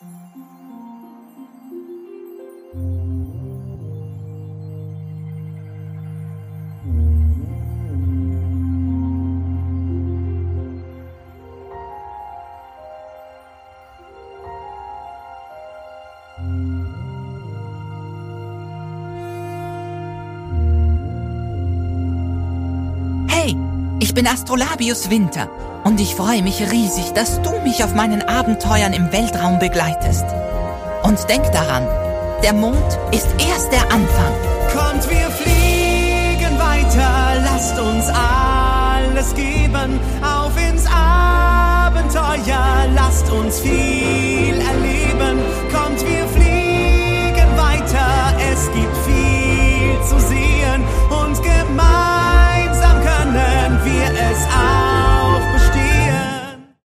Hey, ich bin Astrolabius Winter und ich freue mich riesig, dass du mich auf meinen Abenteuern im Weltraum begleitest. Und denk daran, der Mond ist erst der Anfang. Kommt, wir fliegen weiter, lasst uns alles geben, auf ins Abenteuer, lasst uns viel erleben.